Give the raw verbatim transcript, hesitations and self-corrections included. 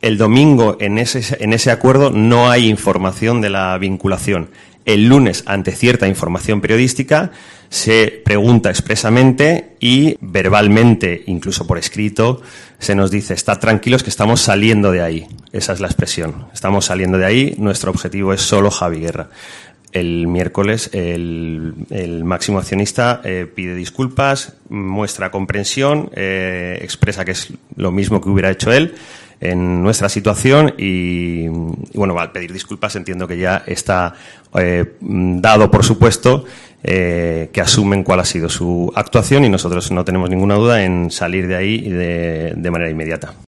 El domingo, en ese, en ese acuerdo, no hay información de la vinculación. El lunes, ante cierta información periodística, se pregunta expresamente y verbalmente, incluso por escrito, se nos dice: estad tranquilos que estamos saliendo de ahí. Esa es la expresión. Estamos saliendo de ahí, nuestro objetivo es solo Javi Guerra. El miércoles el, el máximo accionista eh, pide disculpas, muestra comprensión, eh, expresa que es lo mismo que hubiera hecho él en nuestra situación y, y bueno, al pedir disculpas entiendo que ya está eh, dado por supuesto eh, que asumen cuál ha sido su actuación y nosotros no tenemos ninguna duda en salir de ahí de, de manera inmediata.